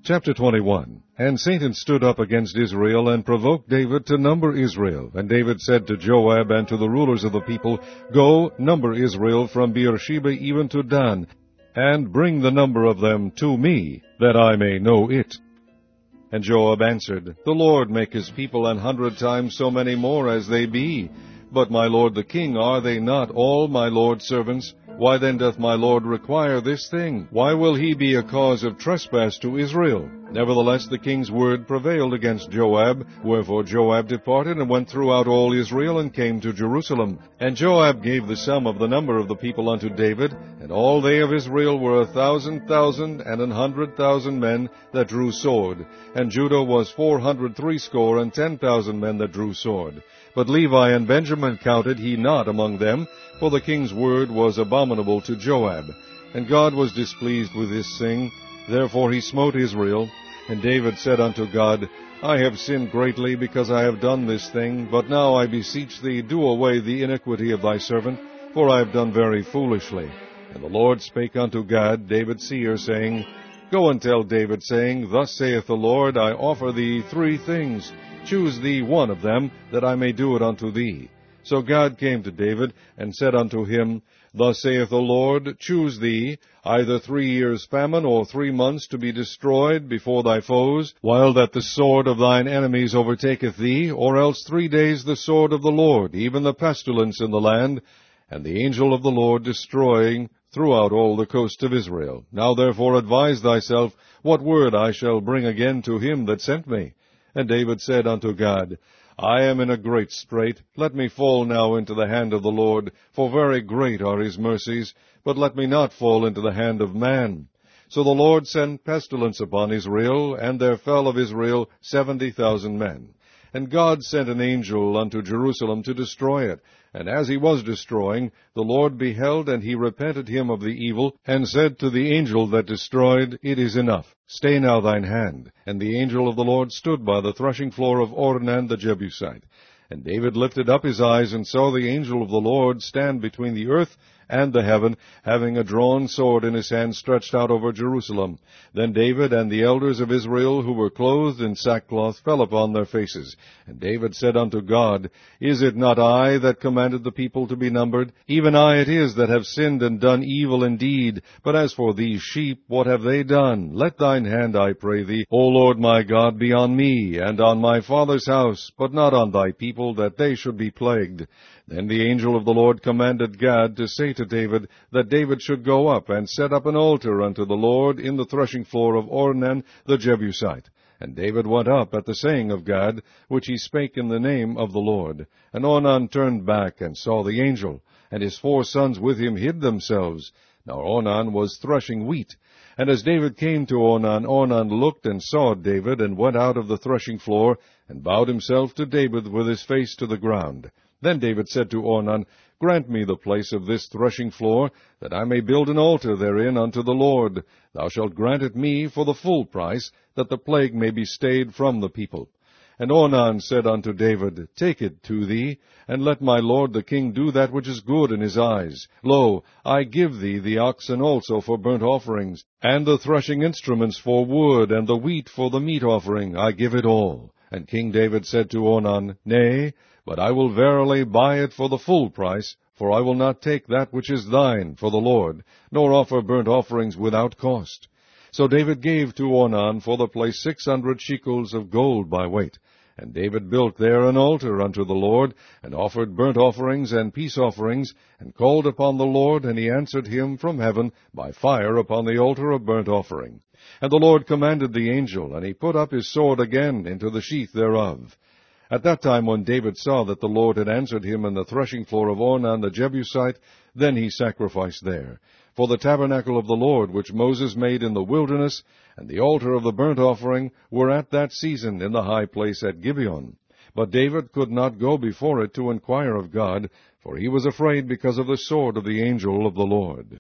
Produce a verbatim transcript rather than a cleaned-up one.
Chapter twenty-one. And Satan stood up against Israel, and provoked David to number Israel. And David said to Joab and to the rulers of the people, Go, number Israel from Beersheba even to Dan, and bring the number of them to me, that I may know it. And Joab answered, The Lord make his people an hundred times so many more as they be. But my lord the king, are they not all my lord's servants? Why then doth my lord require this thing? Why will he be a cause of trespass to Israel? Nevertheless the king's word prevailed against Joab. Wherefore Joab departed, and went throughout all Israel, and came to Jerusalem. And Joab gave the sum of the number of the people unto David, and all they of Israel were a thousand thousand, and an hundred thousand men that drew sword. And Judah was four hundred threescore, and ten thousand men that drew sword. But Levi and Benjamin counted he not among them, for the king's word was abominable to Joab. And God was displeased with this thing, therefore he smote Israel. And David said unto God, I have sinned greatly, because I have done this thing. But now I beseech thee, do away the iniquity of thy servant, for I have done very foolishly. And the Lord spake unto Gad, David's seer, saying, Go and tell David, saying, Thus saith the Lord, I offer thee three things. Choose thee one of them, that I may do it unto thee. So God came to David, and said unto him, Thus saith the Lord, Choose thee either three years' famine, or three months to be destroyed before thy foes, while that the sword of thine enemies overtaketh thee, or else three days the sword of the Lord, even the pestilence in the land, and the angel of the Lord destroying throughout all the coast of Israel. Now therefore advise thyself what word I shall bring again to him that sent me. And David said unto God, I am in a great strait. Let me fall now into the hand of the Lord, for very great are his mercies, but let me not fall into the hand of man. So the Lord sent pestilence upon Israel, and there fell of Israel seventy thousand men. And God sent an angel unto Jerusalem to destroy it. And as he was destroying, the Lord beheld, and he repented him of the evil, and said to the angel that destroyed, It is enough. Stay now thine hand. And the angel of the Lord stood by the threshing floor of Ornan the Jebusite. And David lifted up his eyes, and saw the angel of the Lord stand between the earth and the heaven, having a drawn sword in his hand stretched out over Jerusalem. Then David and the elders of Israel, who were clothed in sackcloth, fell upon their faces. And David said unto God, Is it not I that commanded the people to be numbered? Even I it is that have sinned and done evil indeed. But as for these sheep, what have they done? Let thine hand, I pray thee, O Lord my God, be on me, and on my father's house, but not on thy people, that they should be plagued. Then the angel of the Lord commanded Gad to say to David, that David should go up and set up an altar unto the Lord in the threshing floor of Ornan the Jebusite. And David went up at the saying of Gad, which he spake in the name of the Lord. And Ornan turned back and saw the angel, and his four sons with him hid themselves. Now Ornan was threshing wheat. And as David came to Ornan, Ornan looked and saw David, and went out of the threshing floor, and bowed himself to David with his face to the ground. Then David said to Ornan, Grant me the place of this threshing floor, that I may build an altar therein unto the Lord. Thou shalt grant it me for the full price, that the plague may be stayed from the people. And Ornan said unto David, Take it to thee, and let my lord the king do that which is good in his eyes. Lo, I give thee the oxen also for burnt offerings, and the threshing instruments for wood, and the wheat for the meat offering. I give it all. And King David said to Ornan, Nay, but I will verily buy it for the full price, for I will not take that which is thine for the Lord, nor offer burnt offerings without cost. So David gave to Ornan for the place six hundred shekels of gold by weight. And David built there an altar unto the Lord, and offered burnt offerings and peace offerings, and called upon the Lord, and he answered him from heaven by fire upon the altar of burnt offering. And the Lord commanded the angel, and he put up his sword again into the sheath thereof. At that time when David saw that the Lord had answered him in the threshing floor of Ornan the Jebusite, then he sacrificed there. For the tabernacle of the Lord, which Moses made in the wilderness, and the altar of the burnt offering, were at that season in the high place at Gibeon. But David could not go before it to inquire of God, for he was afraid because of the sword of the angel of the Lord.